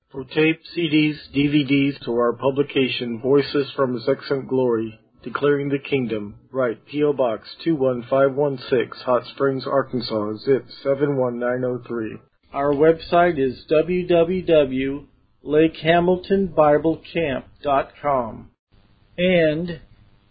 For tape, CDs, DVDs, to our publication, Voices from His Excellent Glory, Declaring the Kingdom, write P.O. Box 21516, Hot Springs, Arkansas, zip 71903. Our website is www.lakehamiltonbiblecamp.com and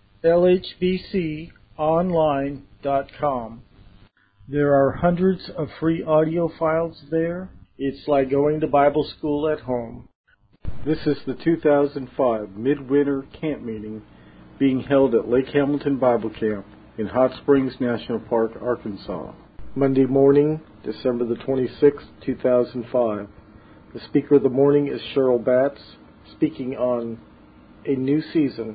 lhbconline.com. There are hundreds of free audio files there. It's like going to Bible school at home. This is the 2005 Midwinter Camp Meeting being held at Lake Hamilton Bible Camp in Hot Springs National Park, Arkansas. Monday morning, December the 26th, 2005. The speaker of the morning is Cheryl Batts, speaking on a new season.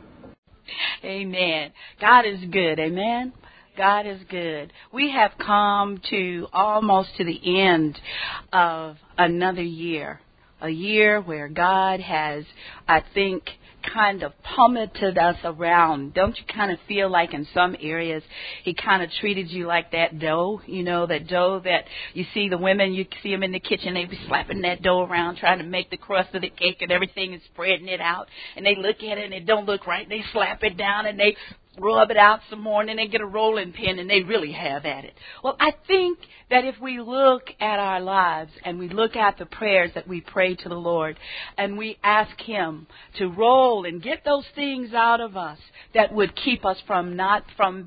Amen. God is good. Amen. God is good. We have come to almost to the end of another year, a year where God has, I think, kind of pummeled us around. Don't you kind of feel like in some areas He kind of treated you like that dough, that dough that you see the women, you see them in the kitchen, they be slapping that dough around trying to make the crust of the cake and everything and spreading it out, and they look at it and it don't look right. They slap it down and they rub it out some more, and then they get a rolling pin and they really have at it. Well, I think that if we look at our lives and we look at the prayers that we pray to the Lord and we ask Him to roll and get those things out of us that would keep us from not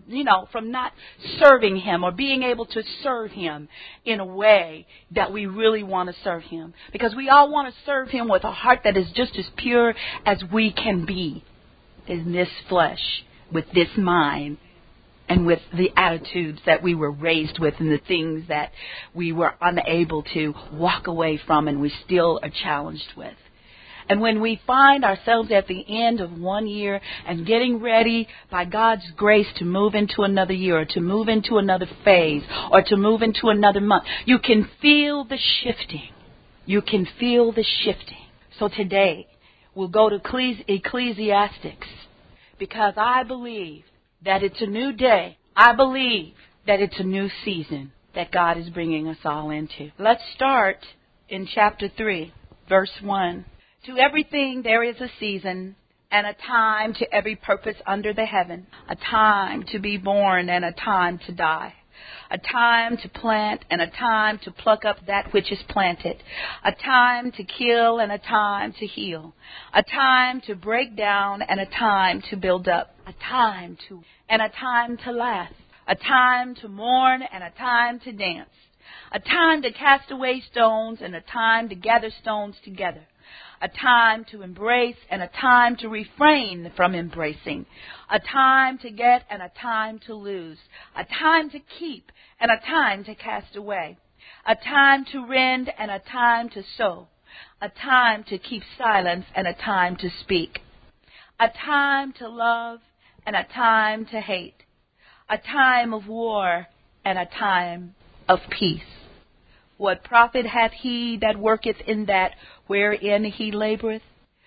serving Him or being able to serve Him in a way that we really want to serve Him. Because we all want to serve Him with a heart that is just as pure as we can be in this flesh, with this mind, and with the attitudes that we were raised with and the things that we were unable to walk away from and we still are challenged with. And when we find ourselves at the end of one year and getting ready by God's grace to move into another year or to move into another phase or to move into another month, you can feel the shifting. You can feel the shifting. So today we'll go to Ecclesiastes, because I believe that it's a new day. I believe that it's a new season that God is bringing us all into. Let's start in chapter 3, verse 1. To everything there is a season and a time to every purpose under the heaven, a time to be born and a time to die, a time to plant and a time to pluck up that which is planted, a time to kill and a time to heal, a time to break down and a time to build up, a time to and a time to laugh, a time to mourn and a time to dance, a time to cast away stones and a time to gather stones together, a time to embrace and a time to refrain from embracing, a time to get and a time to lose, a time to keep and a time to cast away, a time to rend and a time to sow, a time to keep silence and a time to speak, a time to love and a time to hate, a time of war and a time of peace. What profit hath he that worketh in that wherein he laboureth?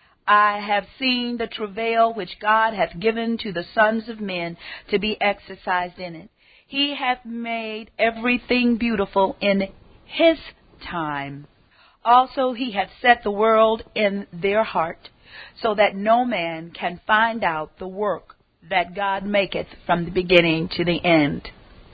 I have seen the travail which God hath given to the sons of men to be exercised in it. He hath made everything beautiful in His time. Also He hath set the world in their heart, so that no man can find out the work that God maketh from the beginning to the end.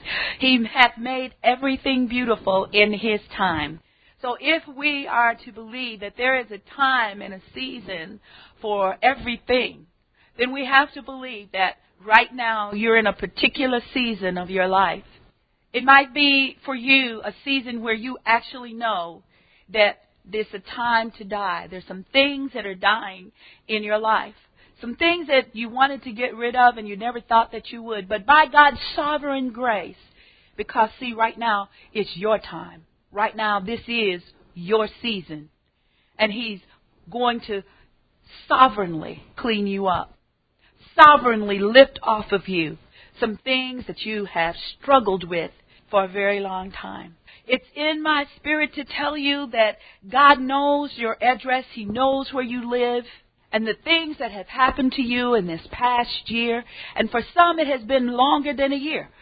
He hath made everything beautiful in His time. So if we are to believe that there is a time and a season for everything, then we have to believe that right now you're in a particular season of your life. It might be for you a season where you actually know that there's a time to die. There's some things that are dying in your life. Some things that you wanted to get rid of and you never thought that you would. But by God's sovereign grace, because see, right now it's your time. Right now this is your season. And He's going to sovereignly clean you up. Sovereignly lift off of you some things that you have struggled with for a very long time. It's in my spirit to tell you that God knows your address. He knows where you live. And the things that have happened to you in this past year, and for some it has been longer than a year.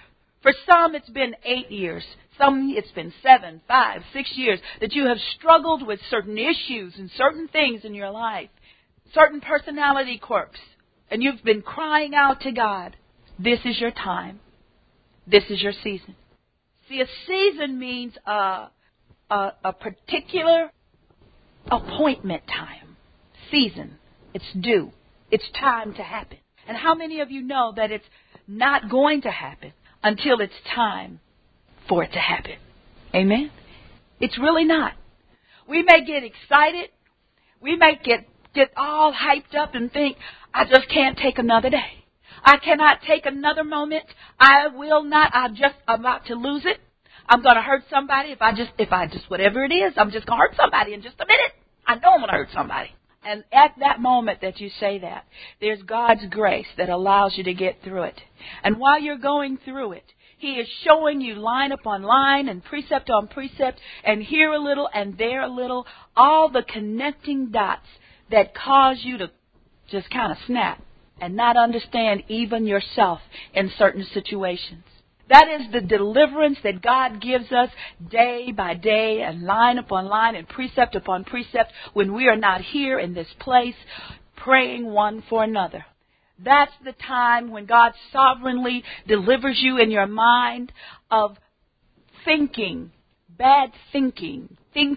For some, it's been 8 years. Some, it's been 7, 5, 6 years that you have struggled with certain issues and certain things in your life, certain personality quirks, and you've been crying out to God. This is your time. This is your season. See, a season means a particular appointment time. Season. It's due. It's time to happen. And how many of you know that it's not going to happen until it's time for it to happen? Amen? It's really not. We may get excited. We may get all hyped up and think, I just can't take another day. I cannot take another moment. I will not. I'm about to lose it. I'm going to hurt somebody. If I just, whatever it is, I'm just going to hurt somebody in just a minute. I know I'm going to hurt somebody. And at that moment that you say that, there's God's grace that allows you to get through it. And while you're going through it, He is showing you line upon line and precept on precept and here a little and there a little, all the connecting dots that cause you to just kind of snap and not understand even yourself in certain situations. That is the deliverance that God gives us day by day and line upon line and precept upon precept when we are not here in this place praying one for another. That's the time when God sovereignly delivers you in your mind of thinking, bad thinking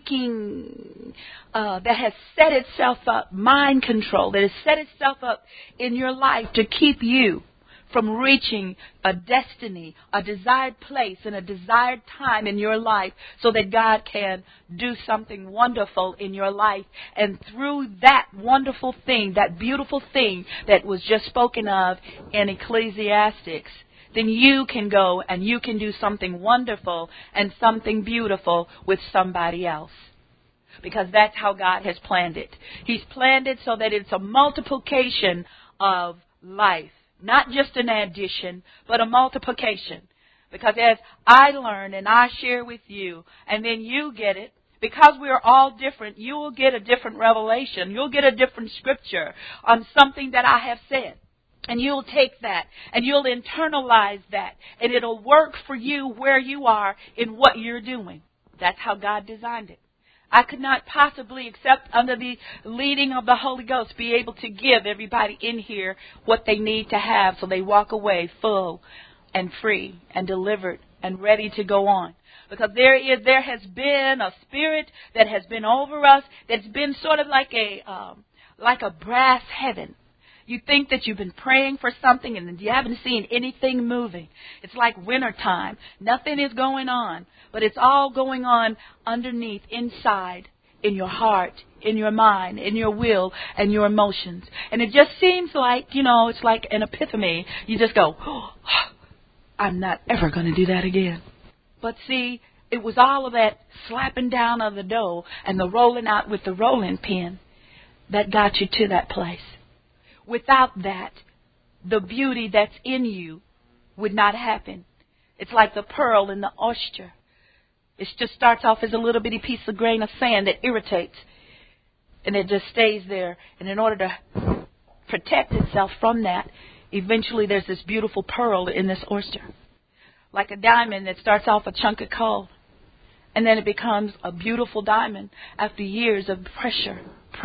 that has set itself up, mind control, that has set itself up in your life to keep you from reaching a destiny, a desired place, and a desired time in your life so that God can do something wonderful in your life. And through that wonderful thing, that beautiful thing that was just spoken of in Ecclesiastes, then you can go and you can do something wonderful and something beautiful with somebody else. Because that's how God has planned it. He's planned it so that it's a multiplication of life. Not just an addition, but a multiplication. Because as I learn and I share with you, and then you get it, because we are all different, you will get a different revelation. You'll get a different scripture on something that I have said. And you'll take that and you'll internalize that. And it'll work for you where you are in what you're doing. That's how God designed it. I could not possibly, except under the leading of the Holy Ghost, be able to give everybody in here what they need to have so they walk away full and free and delivered and ready to go on. Because there has been a spirit that has been over us that's been sort of like a brass heaven. You think that you've been praying for something and you haven't seen anything moving. It's like wintertime. Nothing is going on, but it's all going on underneath, inside, in your heart, in your mind, in your will, and your emotions. And it just seems like, it's like an epiphany. You just go, oh, I'm not ever going to do that again. But see, it was all of that slapping down of the dough and the rolling out with the rolling pin that got you to that place. Without that, the beauty that's in you would not happen. It's like the pearl in the oyster. It just starts off as a little bitty piece of grain of sand that irritates. And it just stays there. And in order to protect itself from that, eventually there's this beautiful pearl in this oyster. Like a diamond that starts off a chunk of coal. And then it becomes a beautiful diamond after years of pressure.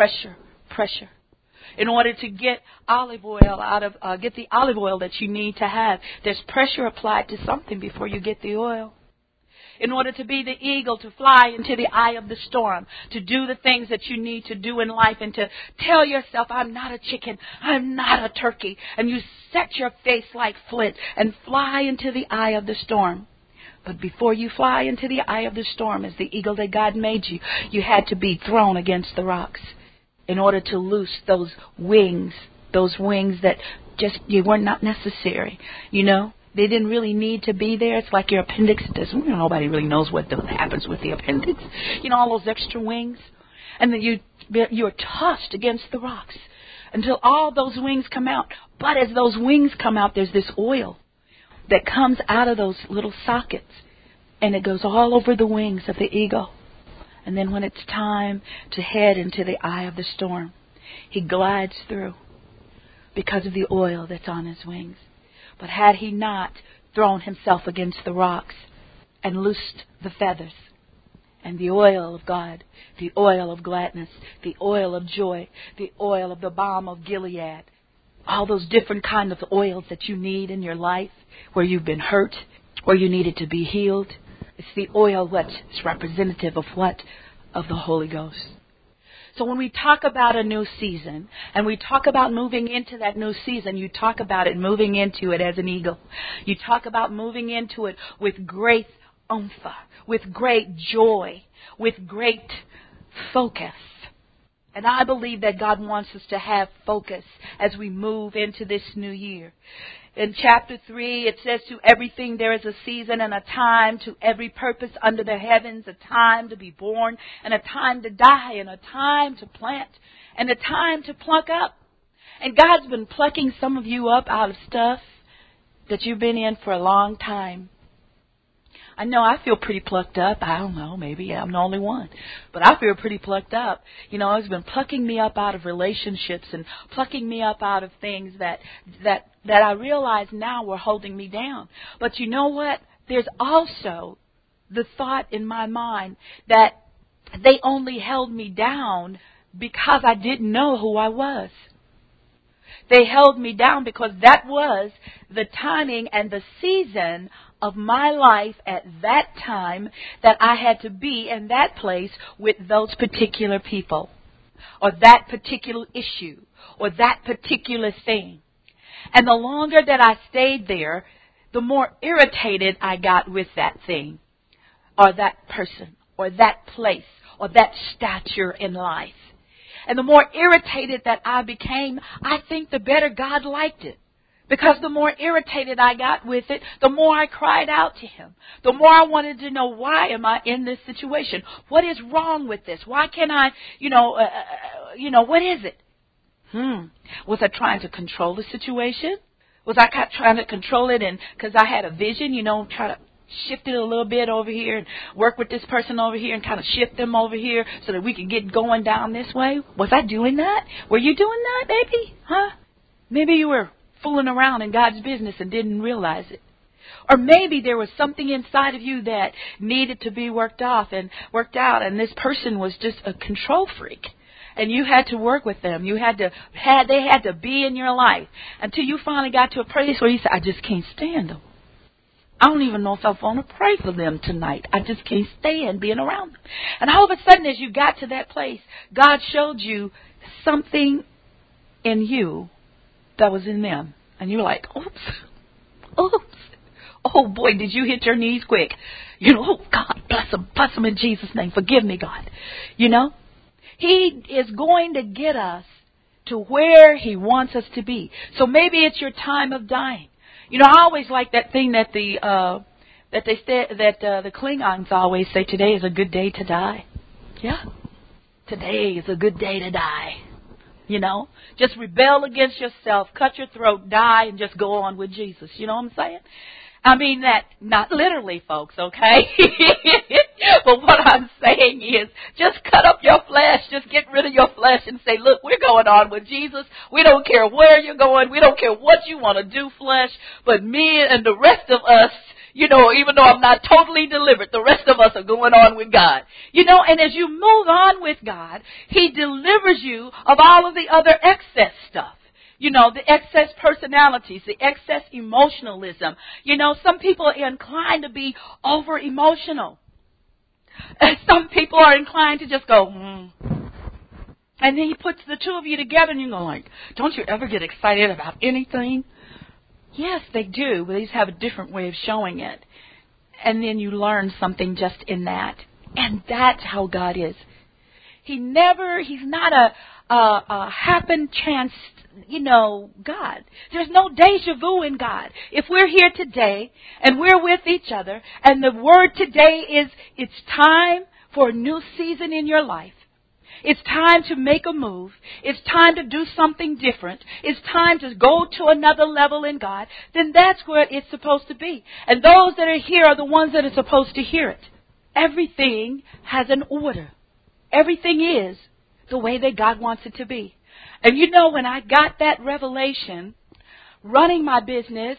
In order to get olive oil get the olive oil that you need to have, there's pressure applied to something before you get the oil. In order to be the eagle, to fly into the eye of the storm, to do the things that you need to do in life, and to tell yourself, I'm not a chicken, I'm not a turkey, and you set your face like flint and fly into the eye of the storm. But before you fly into the eye of the storm as the eagle that God made you, you had to be thrown against the rocks in order to loose those wings that just were not necessary. They didn't really need to be there. It's like your appendix. Nobody really knows what happens with the appendix. All those extra wings. And then you're tossed against the rocks until all those wings come out. But as those wings come out, there's this oil that comes out of those little sockets. And it goes all over the wings of the eagle. And then when it's time to head into the eye of the storm, he glides through because of the oil that's on his wings. But had he not thrown himself against the rocks and loosed the feathers. And the oil of God, the oil of gladness, the oil of joy, the oil of the balm of Gilead, all those different kinds of oils that you need in your life, where you've been hurt, where you needed to be healed. It's the oil what is representative of what? Of the Holy Ghost. So when we talk about a new season, and we talk about moving into that new season, you talk about it moving into it as an eagle. You talk about moving into it with great umph, with great joy, with great focus. And I believe that God wants us to have focus as we move into this new year. In chapter 3, it says, to everything there is a season and a time, to every purpose under the heavens, a time to be born and a time to die and a time to plant and a time to pluck up. And God's been plucking some of you up out of stuff that you've been in for a long time. I know I feel pretty plucked up. I don't know, maybe I'm the only one. But I feel pretty plucked up. You know, it's been plucking me up out of relationships and plucking me up out of things that I realize now were holding me down. But you know what? There's also the thought in my mind that they only held me down because I didn't know who I was. They held me down because that was the timing and the season of my life at that time, that I had to be in that place with those particular people, or that particular issue, or that particular thing. And the longer that I stayed there, the more irritated I got with that thing, or that person, or that place, or that stature in life. And the more irritated that I became, I think the better God liked it. Because the more irritated I got with it, the more I cried out to Him. The more I wanted to know, why am I in this situation? What is wrong with this? Why can't I, what is it? Was I trying to control the situation? Was I trying to control it and because I had a vision, try to shift it a little bit over here and work with this person over here and kind of shift them over here so that we can get going down this way? Was I doing that? Were you doing that, baby? Huh? Maybe you were fooling around in God's business and didn't realize it. Or maybe there was something inside of you that needed to be worked out, and this person was just a control freak. And you had to work with them. They had to be in your life until you finally got to a place where you said, I just can't stand them. I don't even know if I want to pray for them tonight. I just can't stand being around them. And all of a sudden, as you got to that place, God showed you something in you that was in them. And you were like, oops. Oh boy, did you hit your knees quick. Oh God, bless them in Jesus' name. Forgive me, God. He is going to get us to where He wants us to be. So maybe it's your time of dying. I always like that thing that the Klingons always say, today is a good day to die. Yeah. Today is a good day to die. Just rebel against yourself, cut your throat, die, and just go on with Jesus. You know what I'm saying? I mean that, not literally, folks, okay? But what I'm saying is, just cut up your flesh, just get rid of your flesh and say, look, we're going on with Jesus. We don't care where you're going. We don't care what you want to do, flesh. But me and the rest of us, even though I'm not totally delivered, the rest of us are going on with God. And as you move on with God, He delivers you of all of the other excess stuff. The excess personalities, the excess emotionalism. Some people are inclined to be over emotional. And some people are inclined to just go, And then He puts the two of you together and you go like, don't you ever get excited about anything? Yes, they do, but they just have a different way of showing it. And then you learn something just in that. And that's how God is. He's not a happen chance, God. There's no deja vu in God. If we're here today and we're with each other and the word today is it's time for a new season in your life. It's time to make a move. It's time to do something different. It's time to go to another level in God. Then that's where it's supposed to be. And those that are here are the ones that are supposed to hear it. Everything has an order. Everything is the way that God wants it to be. And when I got that revelation, running my business,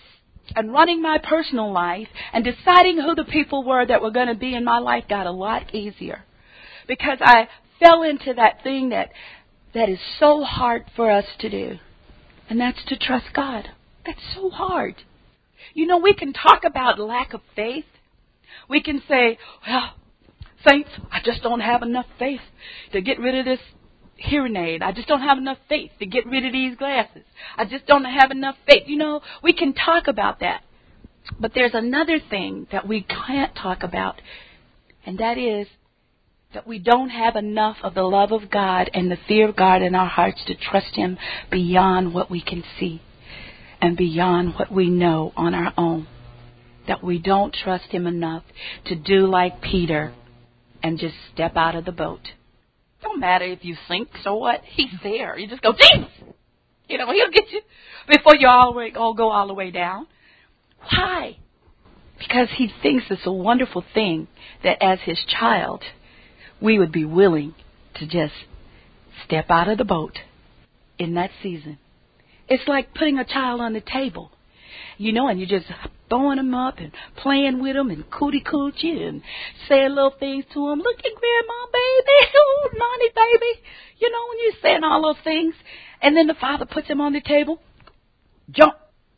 and running my personal life and deciding who the people were that were going to be in my life got a lot easier. Because I fell into that thing that is so hard for us to do. And that's to trust God. That's so hard. You know, we can talk about lack of faith. We can say, well, saints, I just don't have enough faith to get rid of this hearing aid. I just don't have enough faith to get rid of these glasses. I just don't have enough faith. You know, we can talk about that. But there's another thing that we can't talk about, and that is that we don't have enough of the love of God and the fear of God in our hearts to trust Him beyond what we can see and beyond what we know on our own. That we don't trust Him enough to do like Peter and just step out of the boat. Don't matter if you sink, so what? He's there. You just go, Jesus! You know, He'll get you before you all go all the way down. Why? Because He thinks it's a wonderful thing that as His child, we would be willing to just step out of the boat in that season. It's like putting a child on the table, you know, and you're just throwing them up and playing with them and coochie and saying little things to them. Look at Grandma, baby. Oh, Nani, baby. You know, when you're saying all those things. And then the father puts him on the table. Jump,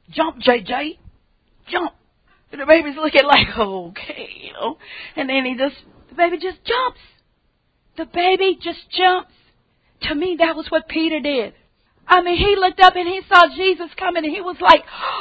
JJ. Jump. And the baby's looking like, okay, you know. And then the baby just jumps. The baby just jumps. To me, that was what Peter did. I mean, he looked up and he saw Jesus coming and he was like,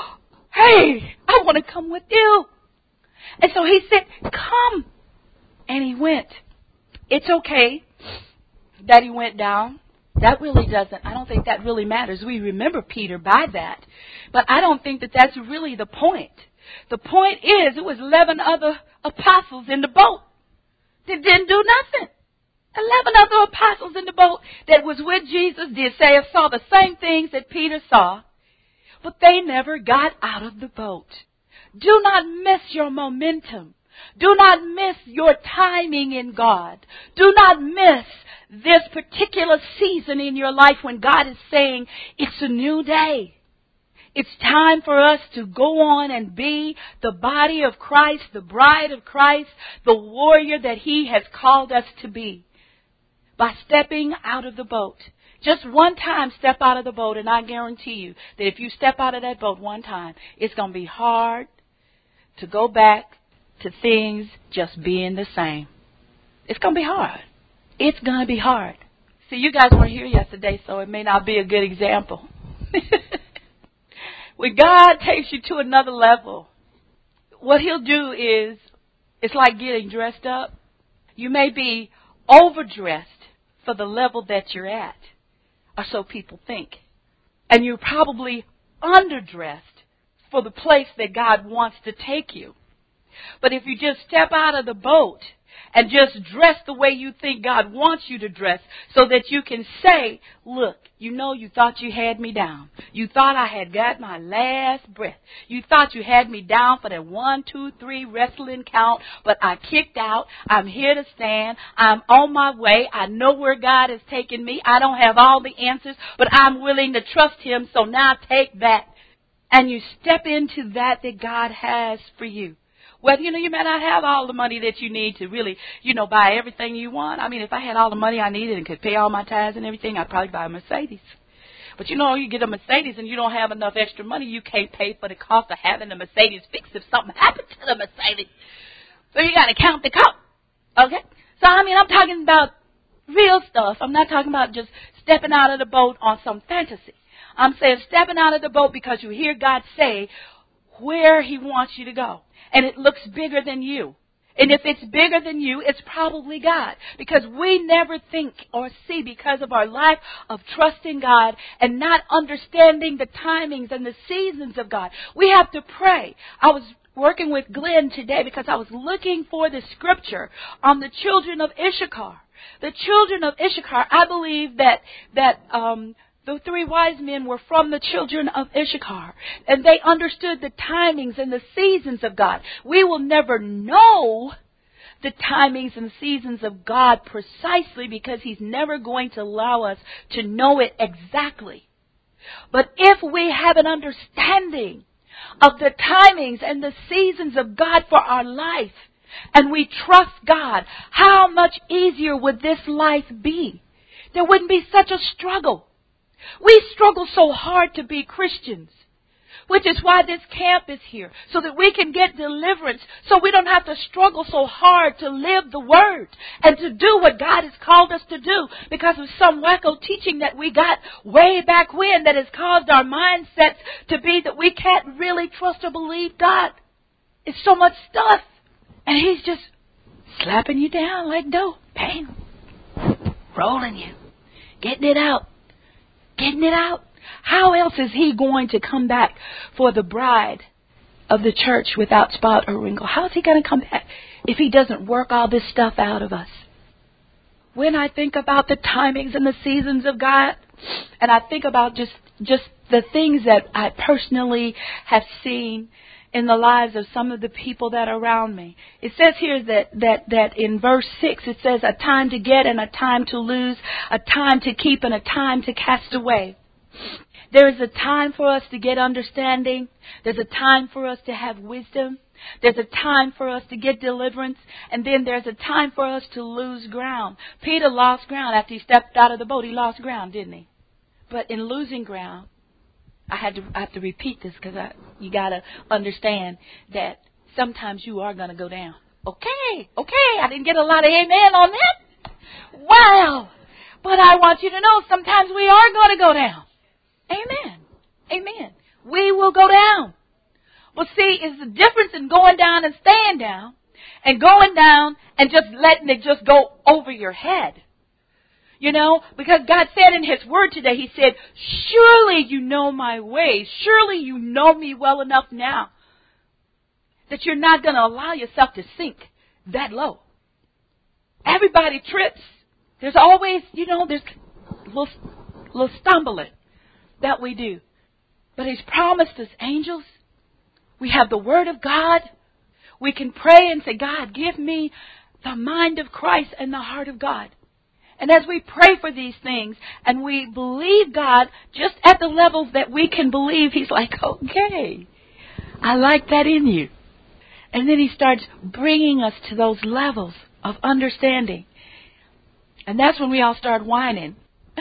hey, I want to come with you. And so he said, come. And he went. It's okay that he went down. That really doesn't, I don't think that really matters. We remember Peter by that. But I don't think that that's really the point. The point is, it was 11 other apostles in the boat that didn't do nothing. 11 other apostles in the boat that was with Jesus saw the same things that Peter saw, but they never got out of the boat. Do not miss your momentum. Do not miss your timing in God. Do not miss this particular season in your life when God is saying, it's a new day. It's time for us to go on and be the body of Christ, the bride of Christ, the warrior that He has called us to be. By stepping out of the boat. Just one time step out of the boat, and I guarantee you that if you step out of that boat one time, it's going to be hard to go back to things just being the same. It's going to be hard. It's going to be hard. See, you guys weren't here yesterday, so it may not be a good example. When God takes you to another level, what He'll do is, it's like getting dressed up. You may be overdressed for the level that you're at, or so people think. And you're probably underdressed for the place that God wants to take you. But if you just step out of the boat and just dress the way you think God wants you to dress, so that you can say, look, you know, you thought you had me down. You thought I had got my last breath. You thought you had me down for that 1, 2, 3 wrestling count, but I kicked out. I'm here to stand. I'm on my way. I know where God has taken me. I don't have all the answers, but I'm willing to trust Him. So now take that. And you step into that God has for you. Well, you know, you may not have all the money that you need to really, you know, buy everything you want. I mean, if I had all the money I needed and could pay all my tithes and everything, I'd probably buy a Mercedes. But you know, you get a Mercedes and you don't have enough extra money, you can't pay for the cost of having the Mercedes fixed if something happened to the Mercedes. So you got to count the cost. Okay? So, I mean, I'm talking about real stuff. I'm not talking about just stepping out of the boat on some fantasy. I'm saying stepping out of the boat because you hear God say where He wants you to go. And it looks bigger than you. And if it's bigger than you, it's probably God. Because we never think or see, because of our lack of trusting God and not understanding the timings and the seasons of God. We have to pray. I was working with Glenn today because I was looking for the scripture on the children of Issachar. The children of Issachar, I believe that the 3 wise men were from the children of Issachar. And they understood the timings and the seasons of God. We will never know the timings and seasons of God precisely because He's never going to allow us to know it exactly. But if we have an understanding of the timings and the seasons of God for our life, and we trust God, how much easier would this life be? There wouldn't be such a struggle. We struggle so hard to be Christians, which is why this camp is here, so that we can get deliverance, so we don't have to struggle so hard to live the Word and to do what God has called us to do because of some wacko teaching that we got way back when that has caused our mindsets to be that we can't really trust or believe God. It's so much stuff. And He's just slapping you down like dough. Bang. Rolling you. Getting it out. Getting it out. How else is He going to come back for the bride of the church without spot or wrinkle? How is He going to come back if He doesn't work all this stuff out of us? When I think about the timings and the seasons of God, and I think about just the things that I personally have seen in the lives of some of the people that are around me. It says here that in verse 6, it says a time to get and a time to lose, a time to keep and a time to cast away. There is a time for us to get understanding. There's a time for us to have wisdom. There's a time for us to get deliverance. And then there's a time for us to lose ground. Peter lost ground after he stepped out of the boat. He lost ground, didn't he? But in losing ground, I have to repeat this because you got to understand that sometimes you are going to go down. Okay, I didn't get a lot of amen on that. Wow. But I want you to know sometimes we are going to go down. Amen. We will go down. Well, see, it's the difference in going down and staying down and going down and just letting it just go over your head. You know, because God said in His Word today, He said, surely you know my ways. Surely you know me well enough now that you're not going to allow yourself to sink that low. Everybody trips. There's always, there's little stumbling that we do. But He's promised us angels. We have the Word of God. We can pray and say, God, give me the mind of Christ and the heart of God. And as we pray for these things and we believe God just at the levels that we can believe, He's like, okay, I like that in you. And then He starts bringing us to those levels of understanding. And that's when we all start whining.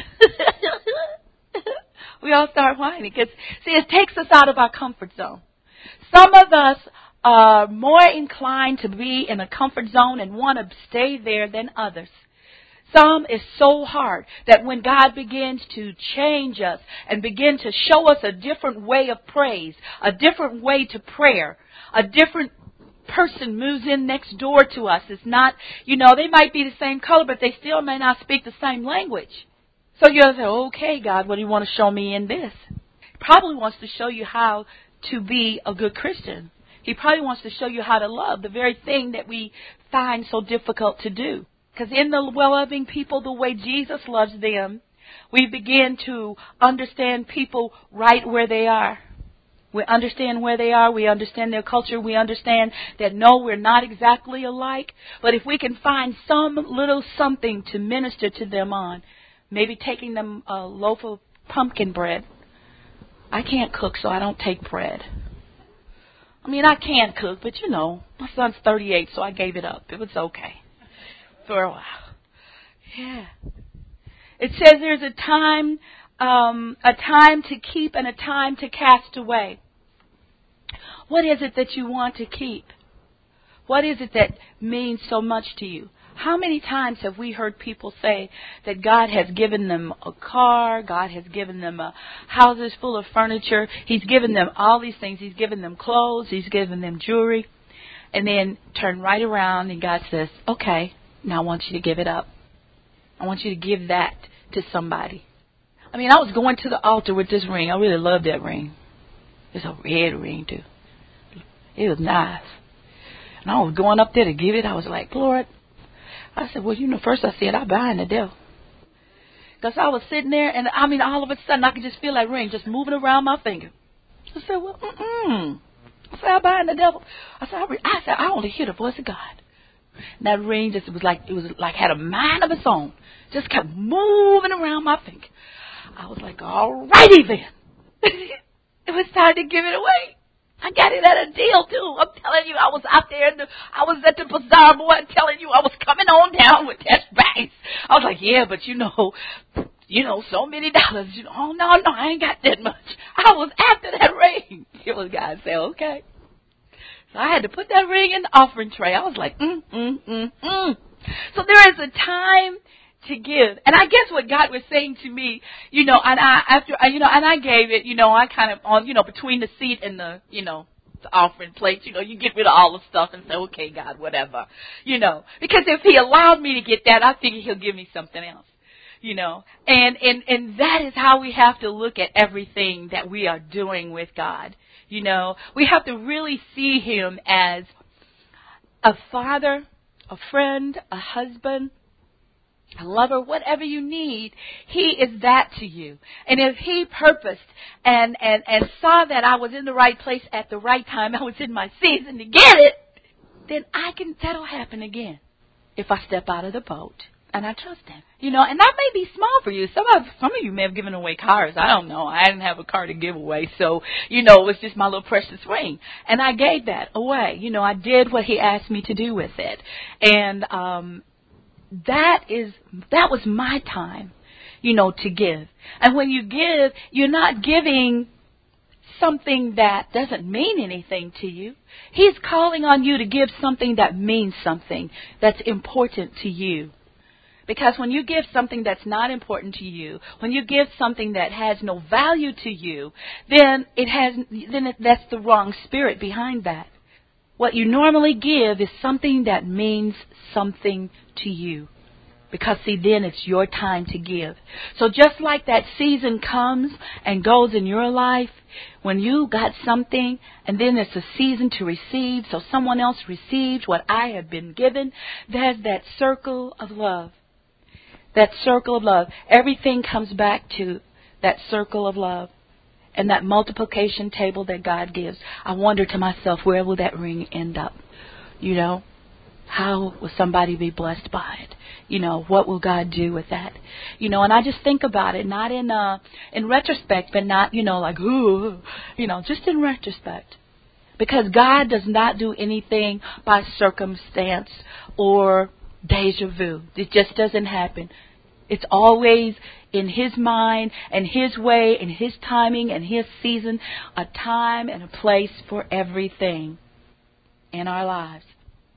We all start whining because, see, it takes us out of our comfort zone. Some of us are more inclined to be in a comfort zone and want to stay there than others. Some is so hard that when God begins to change us and begin to show us a different way of praise, a different way to prayer, a different person moves in next door to us. It's not, they might be the same color, but they still may not speak the same language. So you'll say, okay, God, what do you want to show me in this? He probably wants to show you how to be a good Christian. He probably wants to show you how to love, the very thing that we find so difficult to do. Because in the loving people the way Jesus loves them, we begin to understand people right where they are. We understand where they are. We understand their culture. We understand that, no, we're not exactly alike. But if we can find some little something to minister to them on, maybe taking them a loaf of pumpkin bread. I can't cook, so I don't take bread. I mean, I can cook, but my son's 38, so I gave it up. It was okay for a while. Yeah. It says there's a time to keep and a time to cast away. What is it that you want to keep? What is it that means so much to you? How many times have we heard people say that God has given them a car, God has given them houses full of furniture, He's given them all these things, He's given them clothes, He's given them jewelry, and then turn right around and God says, okay, now I want you to give it up. I want you to give that to somebody. I mean, I was going to the altar with this ring. I really love that ring. It's a red ring, too. It was nice. And I was going up there to give it. I was like, Lord, I said, well, first I said, I bind the devil. Because I was sitting there, and all of a sudden, I could just feel that ring just moving around my finger. I said, well, I said, I bind the devil. I said, I only hear the voice of God. And that ring just was like had a mind of its own. Just kept moving around my finger. I was like, all righty then. It was time to give it away. I got it at a deal, too. I'm telling you, I was out there, I was at the bazaar, boy. I'm telling you, I was coming on down with that price. I was like, yeah, but so many dollars. Oh, no, I ain't got that much. I was after that ring. God said, okay. So I had to put that ring in the offering tray. I was like, So there is a time to give. And I guess what God was saying to me, and I gave it, I kind of on, between the seat and the offering plate, you get rid of all the stuff and say, okay, God, whatever, because if He allowed me to get that, I figure He'll give me something else, and that is how we have to look at everything that we are doing with God. We have to really see Him as a father, a friend, a husband, a lover, whatever you need. He is that to you. And if He purposed and saw that I was in the right place at the right time, I was in my season to get it, then that'll happen again if I step out of the boat and I trust Him. And that may be small for you. Some of you may have given away cars. I don't know. I didn't have a car to give away. So, it was just my little precious ring. And I gave that away. I did what He asked me to do with it. And, that was my time, to give. And when you give, you're not giving something that doesn't mean anything to you. He's calling on you to give something that means something, that's important to you. Because when you give something that's not important to you, when you give something that has no value to you, then that's the wrong spirit behind that. What you normally give is something that means something to you. Because, see, then it's your time to give. So just like that season comes and goes in your life, when you got something and then it's a season to receive, so someone else receives what I have been given, there's that circle of love. That circle of love. Everything comes back to that circle of love. And that multiplication table that God gives. I wonder to myself, where will that ring end up? How will somebody be blessed by it? What will God do with that? And I just think about it, not in retrospect, but not, just in retrospect. Because God does not do anything by circumstance or deja vu. It just doesn't happen. It's always in His mind and His way and His timing and His season, a time and a place for everything in our lives.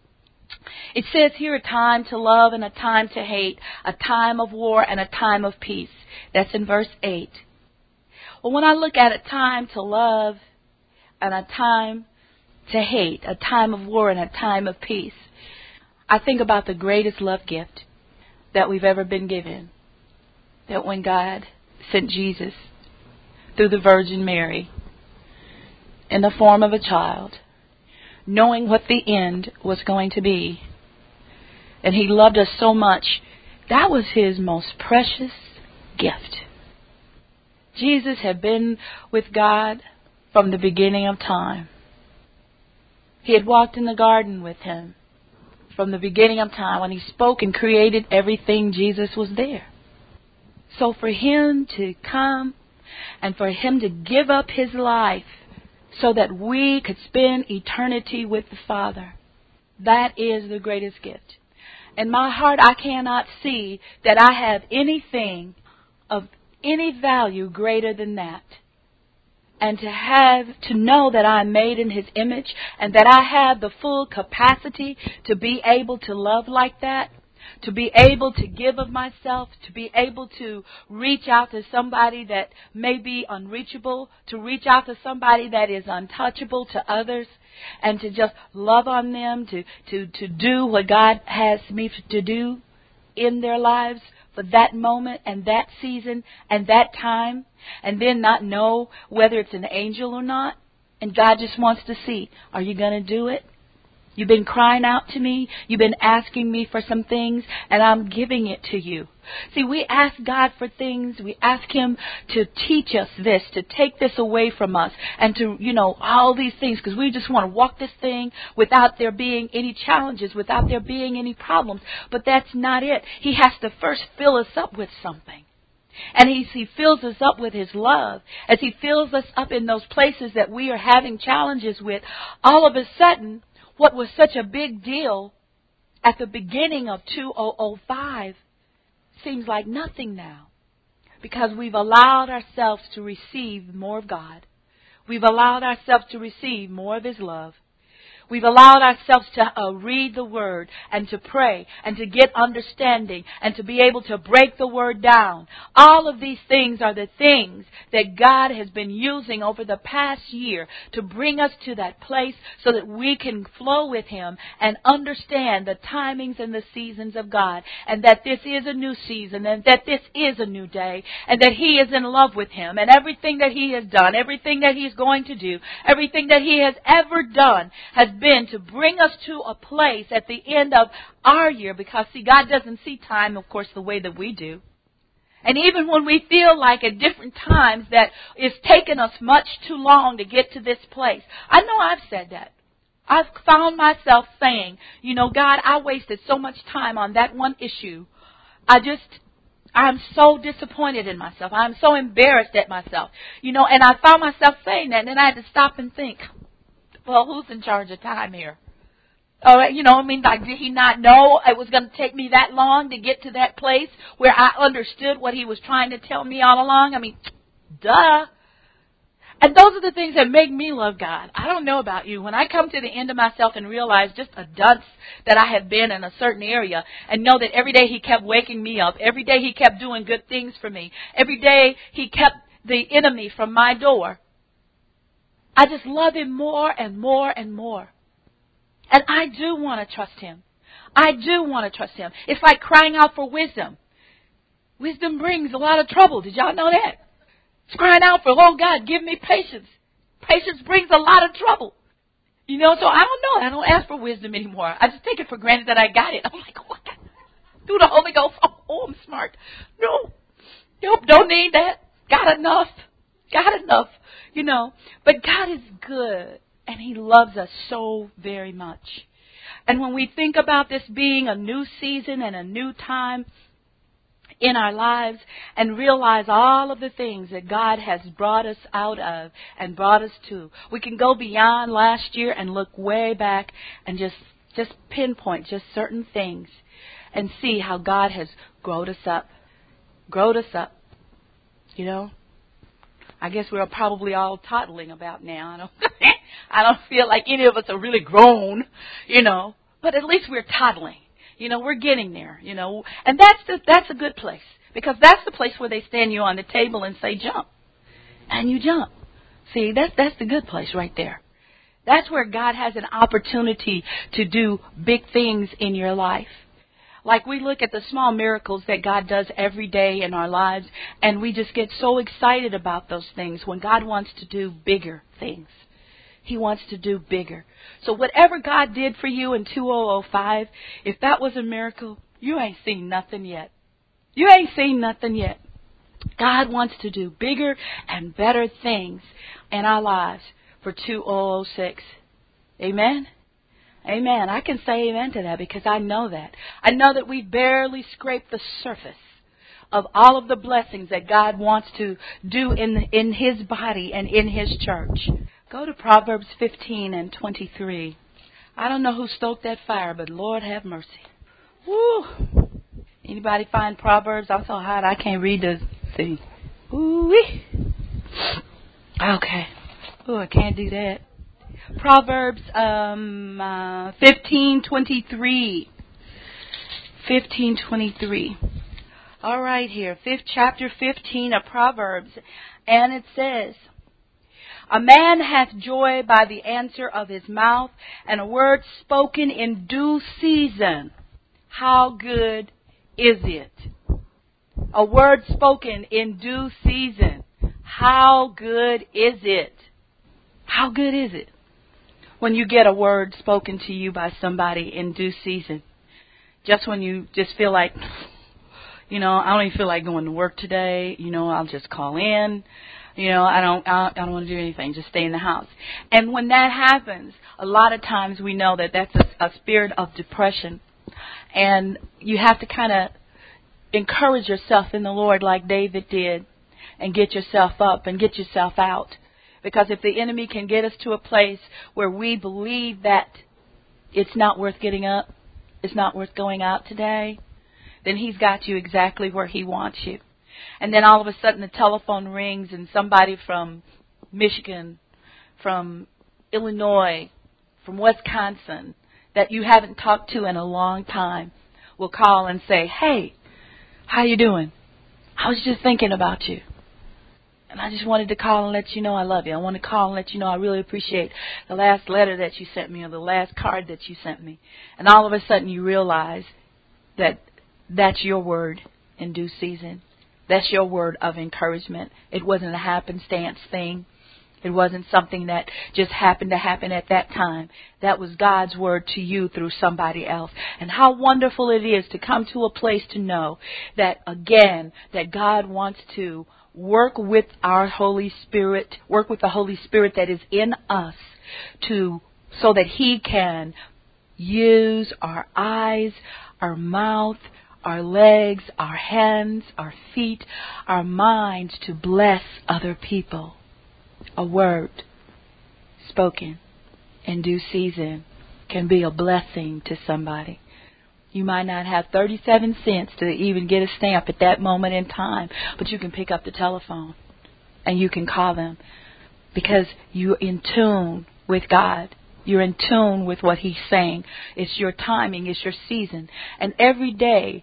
It says here a time to love and a time to hate, a time of war and a time of peace. That's in verse 8. Well, when I look at a time to love and a time to hate, a time of war and a time of peace, I think about the greatest love gift that we've ever been given. That when God sent Jesus through the Virgin Mary in the form of a child, knowing what the end was going to be, and He loved us so much, that was His most precious gift. Jesus had been with God from the beginning of time. He had walked in the garden with Him from the beginning of time. When He spoke and created everything, Jesus was there. So for Him to come and for Him to give up His life so that we could spend eternity with the Father, that is the greatest gift. In my heart, I cannot see that I have anything of any value greater than that. And to know that I'm made in His image and that I have the full capacity to be able to love like that, to be able to give of myself, to be able to reach out to somebody that may be unreachable, to reach out to somebody that is untouchable to others, and to just love on them, to do what God has me to do in their lives for that moment and that season and that time, and then not know whether it's an angel or not. And God just wants to see, are you going to do it? You've been crying out to me. You've been asking me for some things, and I'm giving it to you. See, we ask God for things. We ask Him to teach us this, to take this away from us, and to, all these things, because we just want to walk this thing without there being any challenges, without there being any problems. But that's not it. He has to first fill us up with something. And He fills us up with His love. As He fills us up in those places that we are having challenges with, all of a sudden, what was such a big deal at the beginning of 2005 seems like nothing now. Because we've allowed ourselves to receive more of God. We've allowed ourselves to receive more of His love. We've allowed ourselves to read the Word and to pray and to get understanding and to be able to break the Word down. All of these things are the things that God has been using over the past year to bring us to that place so that we can flow with Him and understand the timings and the seasons of God, and that this is a new season and that this is a new day and that He is in love with Him, and everything that He has done, everything that He's going to do, everything that He has ever done has been to bring us to a place at the end of our year, because see, God doesn't see time, of course, the way that we do. And even when we feel like at different times that it's taken us much too long to get to this place. I know I've said that. I've found myself saying, you know, God, I wasted so much time on that one issue. I'm so disappointed in myself. I'm so embarrassed at myself. You know, and I found myself saying that, and then I had to stop and think, well, who's in charge of time here? You know, I mean, like, did He not know it was going to take me that long to get to that place where I understood what He was trying to tell me all along? I mean, duh. And those are the things that make me love God. I don't know about you. When I come to the end of myself and realize just a dunce that I have been in a certain area, and know that every day He kept waking me up, every day He kept doing good things for me, every day He kept the enemy from my door, I just love Him more and more and more. And I do want to trust Him. I do want to trust Him. It's like crying out for wisdom. Wisdom brings a lot of trouble. Did y'all know that? It's crying out for, oh God, give me patience. Patience brings a lot of trouble. You know, so I don't know. I don't ask for wisdom anymore. I just take it for granted that I got it. I'm like, oh, through the Holy Ghost. Oh, I'm smart. No. Nope, don't need that. Got enough. Got enough. You know, but God is good, and He loves us so very much. And when we think about this being a new season and a new time in our lives, and realize all of the things that God has brought us out of and brought us to, we can go beyond last year and look way back and just pinpoint just certain things and see how God has grown us up. You know? I guess we're probably all toddling about now. I don't feel like any of us are really grown, you know, but at least we're toddling. You know, we're getting there, you know, and that's a good place, because that's the place where they stand you on the table and say jump, and you jump. See, that's the good place right there. That's where God has an opportunity to do big things in your life. Like, we look at the small miracles that God does every day in our lives, and we just get so excited about those things when God wants to do bigger things. He wants to do bigger. So whatever God did for you in 2005, if that was a miracle, you ain't seen nothing yet. You ain't seen nothing yet. God wants to do bigger and better things in our lives for 2006. Amen? Amen. I can say amen to that, because I know that. I know that we barely scraped the surface of all of the blessings that God wants to do in His body and in His church. Go to Proverbs 15 and 23. I don't know who stoked that fire, but Lord have mercy. Woo! Anybody find Proverbs? I'm so hot I can't read the thing. Ooh-wee. Okay. Oh, I can't do that. Proverbs 15:23. 15:23. All right, here, chapter 15 of Proverbs, and it says, "A man hath joy by the answer of his mouth, and a word spoken in due season. How good is it?" A word spoken in due season. How good is it? How good is it when you get a word spoken to you by somebody in due season? Just when you just feel like, you know, I don't even feel like going to work today. You know, I'll just call in. You know, I don't want to do anything. Just stay in the house. And when that happens, a lot of times we know that that's a spirit of depression. And you have to kind of encourage yourself in the Lord like David did and get yourself up and get yourself out. Because if the enemy can get us to a place where we believe that it's not worth getting up, it's not worth going out today, then he's got you exactly where he wants you. And then all of a sudden the telephone rings and somebody from Michigan, from Illinois, from Wisconsin, that you haven't talked to in a long time will call and say, hey, how you doing? I was just thinking about you. And I just wanted to call and let you know I love you. I want to call and let you know I really appreciate the last letter that you sent me or the last card that you sent me. And all of a sudden you realize that that's your word in due season. That's your word of encouragement. It wasn't a happenstance thing. It wasn't something that just happened to happen at that time. That was God's word to you through somebody else. And how wonderful it is to come to a place to know that, again, that God wants to work with our Holy Spirit, work with the Holy Spirit that is in us so that He can use our eyes, our mouth, our legs, our hands, our feet, our minds to bless other people. A word spoken in due season can be a blessing to somebody. You might not have 37 cents to even get a stamp at that moment in time, but you can pick up the telephone and you can call them because you're in tune with God. You're in tune with what He's saying. It's your timing. It's your season. And every day,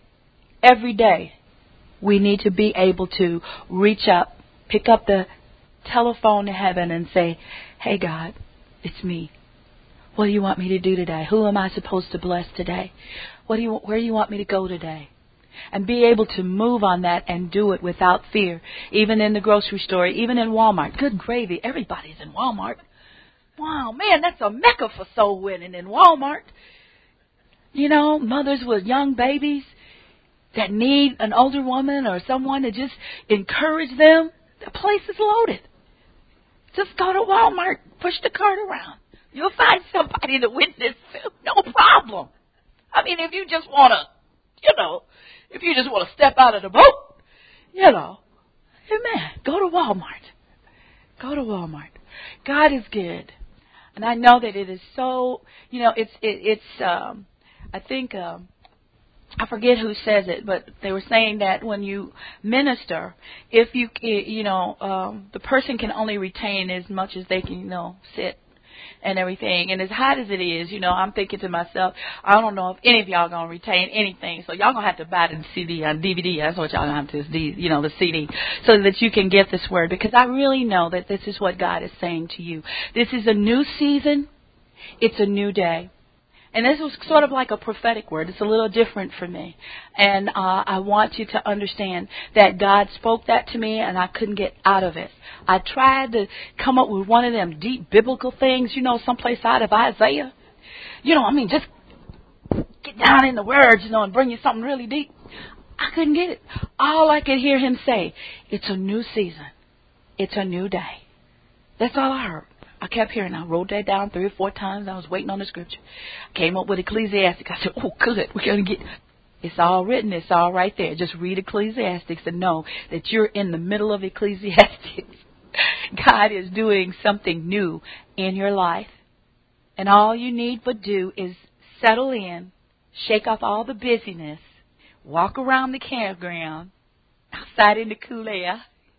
we need to be able to reach up, pick up the telephone to heaven and say, hey, God, it's me. What do you want me to do today? Who am I supposed to bless today? Where do you want me to go today? And be able to move on that and do it without fear. Even in the grocery store, even in Walmart. Good gravy, everybody's in Walmart. Wow, man, that's a mecca for soul winning in Walmart. You know, mothers with young babies that need an older woman or someone to just encourage them. The place is loaded. Just go to Walmart, push the cart around. You'll find somebody to witness to. No problem. I mean, if you just want to, step out of the boat, amen, go to Walmart. Go to Walmart. God is good. And I know that it is so, I think, I forget who says it, but they were saying that when you minister, if the person can only retain as much as they can, sit and everything. And as hot as it is, I'm thinking to myself, I don't know if any of y'all going to retain anything. So y'all going to have to buy the CD on DVD. That's what y'all going to have to do, the CD, so that you can get this word. Because I really know that this is what God is saying to you. This is a new season. It's a new day. And this was sort of like a prophetic word. It's a little different for me. And I want you to understand that God spoke that to me and I couldn't get out of it. I tried to come up with one of them deep biblical things, someplace out of Isaiah. Just get down in the words, and bring you something really deep. I couldn't get it. All I could hear him say, it's a new season. It's a new day. That's all I heard. I kept hearing. I wrote that down 3 or 4 times. I was waiting on the scripture. Came up with Ecclesiastes. I said, oh, good. We're going to get... It's all written. It's all right there. Just read Ecclesiastes and know that you're in the middle of Ecclesiastes. God is doing something new in your life. And all you need but do is settle in, shake off all the busyness, walk around the campground, outside in the cool air.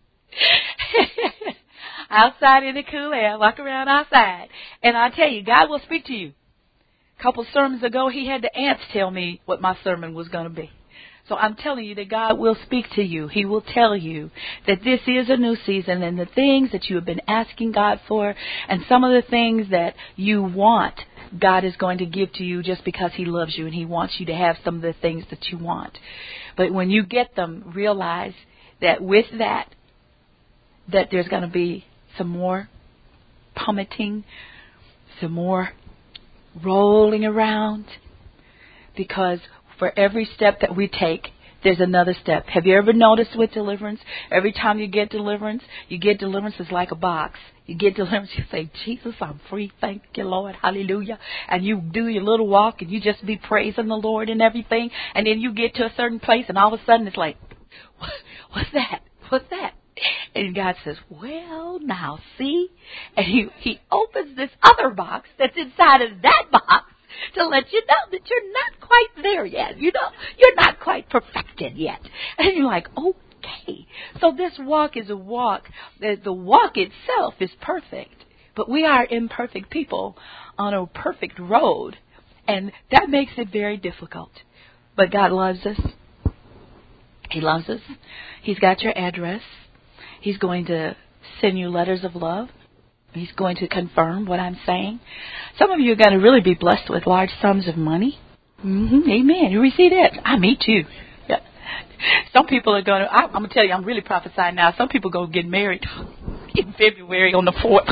Outside in the cool air, walk around outside. And I tell you, God will speak to you. A couple sermons ago, He had the ants tell me what my sermon was going to be. So I'm telling you that God will speak to you. He will tell you that this is a new season and the things that you have been asking God for and some of the things that you want, God is going to give to you just because He loves you and He wants you to have some of the things that you want. But when you get them, realize that with that there's going to be some more pummeting, some more rolling around, because for every step that we take, there's another step. Have you ever noticed with deliverance, every time you get deliverance is like a box. You get deliverance, you say, Jesus, I'm free. Thank you, Lord. Hallelujah. And you do your little walk and you just be praising the Lord and everything. And then you get to a certain place and all of a sudden it's like, what's that? What's that? And God says, well, now see? And he opens this other box that's inside of that box to let you know that you're not quite there yet. You know, you're not quite perfected yet. And you're like, okay. So this walk is a walk. The walk itself is perfect. But we are imperfect people on a perfect road. And that makes it very difficult. But God loves us. He loves us. He's got your address. He's going to send you letters of love. He's going to confirm what I'm saying. Some of you are going to really be blessed with large sums of money. Amen. You receive that? Me too. Yeah. Some people are going to, I'm going to tell you, I'm really prophesying now. Some people go get married in February on the 4th.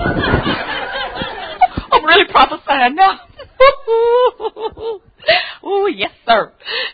I'm really prophesying now. Oh, yes, sir.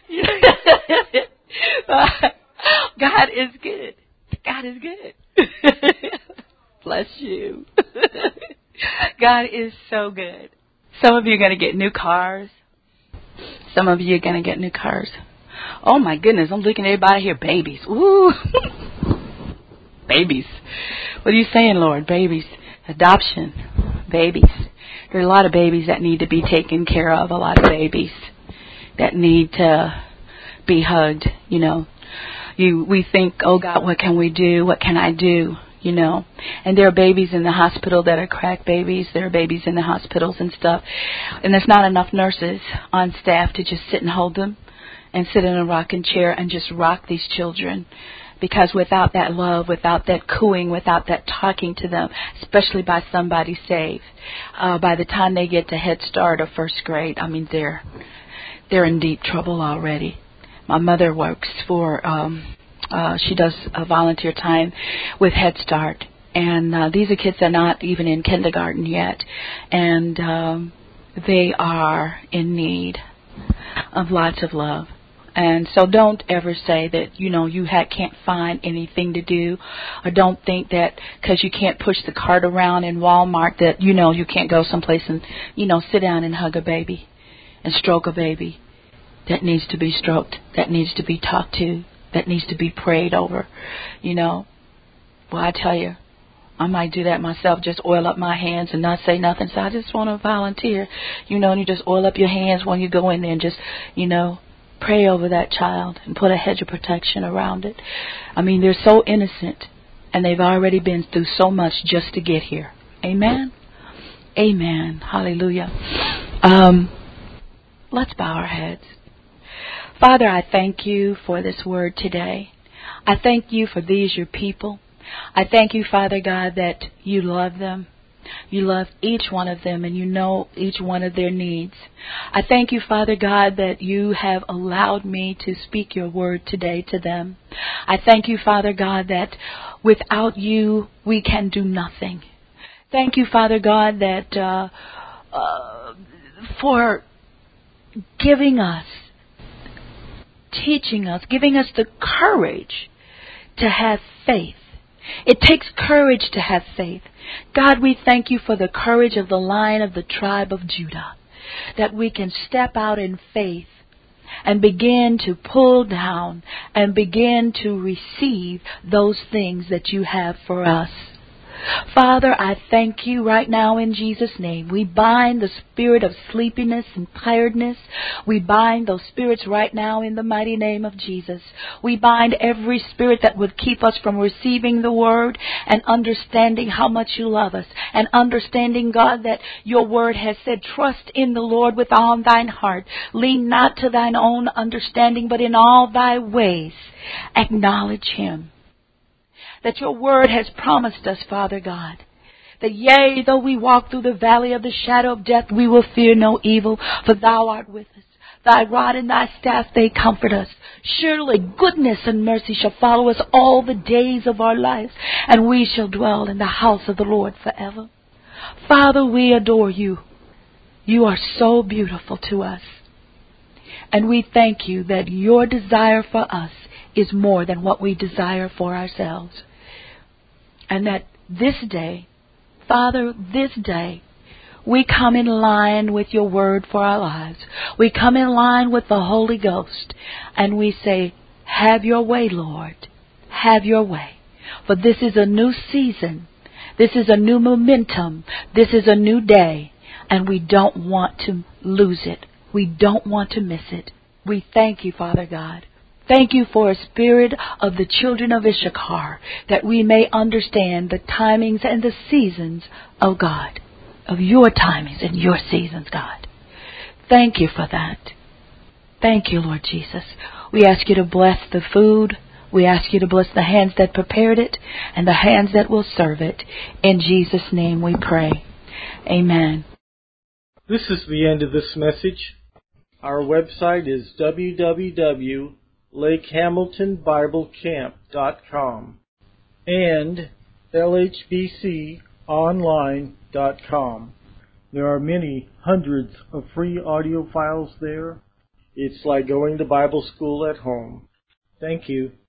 God is good. God is good. Bless you. God is so good. Some of you are going to get new cars. Some of you are going to get new cars. Oh, my goodness. I'm looking at everybody here. Babies. Ooh. Babies. What are you saying, Lord? Babies. Adoption. Babies. There are a lot of babies that need to be taken care of. A lot of babies that need to be hugged, you know. We think, oh, God, what can we do? What can I do? You know, and there are babies in the hospital that are crack babies. There are babies in the hospitals and stuff. And there's not enough nurses on staff to just sit and hold them and sit in a rocking chair and just rock these children. Because without that love, without that cooing, without that talking to them, especially by somebody saved, by the time they get to Head Start or first grade, I mean, they're in deep trouble already. My mother works for... she does a volunteer time with Head Start. And these are kids that are not even in kindergarten yet. And they are in need of lots of love. And so don't ever say that, you know, you can't find anything to do. Or don't think that because you can't push the cart around in Walmart that, you know, you can't go someplace and, you know, sit down and hug a baby and stroke a baby that needs to be stroked, that needs to be talked to, that needs to be prayed over, you know. Well, I tell you, I might do that myself, just oil up my hands and not say nothing. So I just want to volunteer, you know, and you just oil up your hands when you go in there and just, you know, pray over that child and put a hedge of protection around it. I mean, they're so innocent and they've already been through so much just to get here. Amen? Amen. Hallelujah. Let's bow our heads. Father, I thank you for this word today. I thank you for these, your people. I thank you, Father God, that you love them. You love each one of them and you know each one of their needs. I thank you, Father God, that you have allowed me to speak your word today to them. I thank you, Father God, that without you we can do nothing. Thank you, Father God, that for giving us, teaching us, giving us the courage to have faith. It takes courage to have faith. God, we thank you for the courage of the Lion of the tribe of Judah, that we can step out in faith and begin to pull down and begin to receive those things that you have for us. Father, I thank you right now in Jesus' name. We bind the spirit of sleepiness and tiredness. We bind those spirits right now in the mighty name of Jesus. We bind every spirit that would keep us from receiving the word and understanding how much you love us. And understanding, God, that your word has said, trust in the Lord with all thine heart. Lean not to thine own understanding, but in all thy ways acknowledge him. That your word has promised us, Father God, that yea, though we walk through the valley of the shadow of death, we will fear no evil, for thou art with us. Thy rod and thy staff, they comfort us. Surely goodness and mercy shall follow us all the days of our lives, and we shall dwell in the house of the Lord forever. Father, we adore you. You are so beautiful to us. And we thank you that your desire for us is more than what we desire for ourselves. And that this day, Father, this day, we come in line with your word for our lives. We come in line with the Holy Ghost. And we say, have your way, Lord. Have your way. For this is a new season. This is a new momentum. This is a new day. And we don't want to lose it. We don't want to miss it. We thank you, Father God. Thank you for a spirit of the children of Issachar, that we may understand the timings and the seasons of God, of your timings and your seasons, God. Thank you for that. Thank you, Lord Jesus. We ask you to bless the food. We ask you to bless the hands that prepared it and the hands that will serve it. In Jesus' name we pray. Amen. This is the end of this message. Our website is www.lakehamiltonbiblecamp.com and lhbconline.com. There are many hundreds of free audio files there. It's like going to Bible school at home. Thank you.